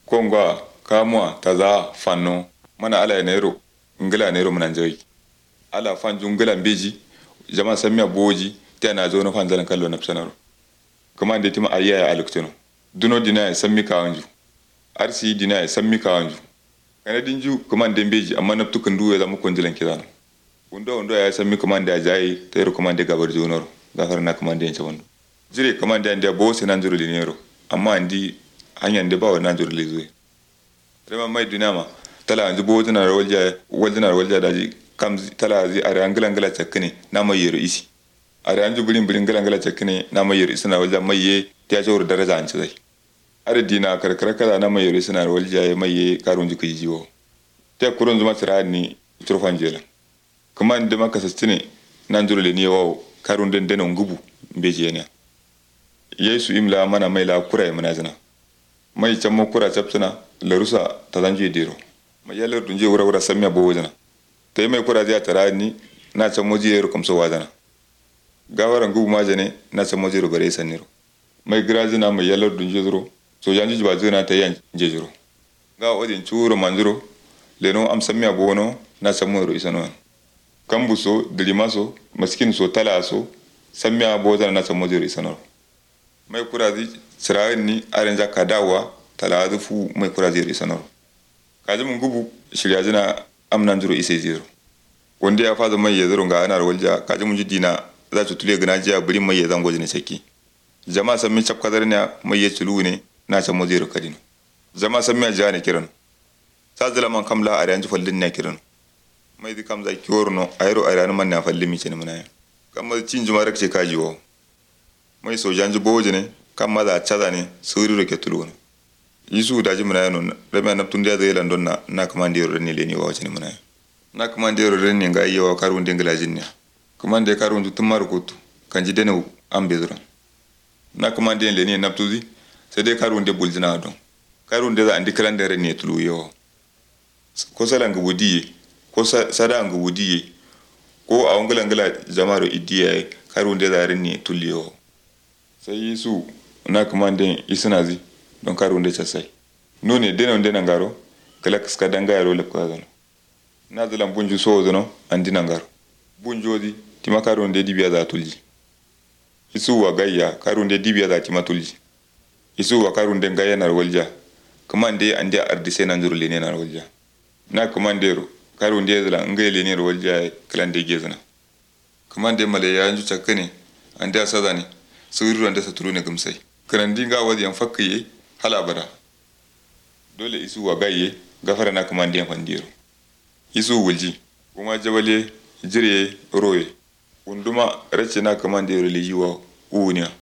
Kongwa kamwa taza fanno mana ala nero ngila nero munanjai ala fanju ngila mbeji jama samia boji tana zo na fanzalan kallo na psanaro kuma da tima ayya ya aluktuno duno dina ya sammi kawanju arsi dina ya sammi kawanju kana dinju kuma da mbeji amma na tukun duwe za mu kunjilan kidano undo ya sammi kuma da jayi tayro kuma da gabar jonoro gafar na kuma da yance wando jire kuma da bo sinan juro dinero amma andi hanyar da ba wannan juro lezo rema mai dinama tala anji bo tana walja daji kam tala zi are angala chakkene na mai yero isi are anji bulin gala chakkene na mai yero isna walja mai ye ta jawr daraja an zai are dina karkara kala na mai yero isna walja mai ye karun jiki jiwo ta kurun zuma tirani turfan jela kuma inda maka sastine nan juro le ne wa karun den denon gubu beje ne yesu imla mana mai la kurai manazina mai chammo kura chapsuna larusa tazanje dero mai yalar dunje wura samya bo wajana tay mai kura zai tara ni na chammo jiyero kamso wajana gawaran gubu majane na chammo jiro bare saniro mai grazina mai yalar dunje zuro so janji ba zuna tay yan jejuro ga odin churo manjuro leno am samya bo no na chammo ro isano kambuso dilimaso maskin so talaso samya bo zana na chammo jiro isano mai kura zai sirayin ni arenja kadawa taladu fu mai kura zai sanaro kaji mun gubu shirya jina amnan jiro ise zero wanda ya faza mai yazaro ga anar walja kaji mun jidina za ta tule gana jiya buri mai yazan goji ne saki jama'a san min chap kadar ne mai ya tulu ne na san mo zero kadino jama'a san mai jani kiran sa zalaman kamla arenja fallin ne kiran mai di kam za kiyorno ayro ayran man na fallin mi ce ne munaya kamar cin jumarar ce kajiwo mai sojanji boje ne kan maza caza ne sauri roke tulu ne yisu daji muna yano rame na tun da zai landon na kuma da yaro ne leni wa wace ne muna na kuma da yaro ne ga yawa karun dingla jinne kuma da karun tun marukutu kan ji dane an bezura na kuma da leni na tuzi sai dai karun da buljina don karun da za an dikran da ne tulu yawa ko salan ga wudiye ko sada an ga wudiye ko a ngala jama'ar idiya karun da za ne tulu yawa sai yisu na kuma da isnazi don karun da sai nune dena ndena ngaro kala kaska danga yaro le kwa zano na zalan bunju so zano andina ngaro bunjodi tima karun de dibiya za tulji isu wa gayya karun de dibiya za tima tulji isu wa karun de gayya nar walja kuma ande ande ardise nan juru le ne nar walja na kuma ndero karun de zalan ngaye le ne nar walja kalan de gezana kuma de male ya anju chakkane ande asazani suru ande saturu ne gumsai karandi ga wadi yan fakkiye hala bada dole isu wa gaye gafara na kuma ndiyan fandiro isu wulji kuma jabale jire roye unduma race na kuma ndiro lijiwa unya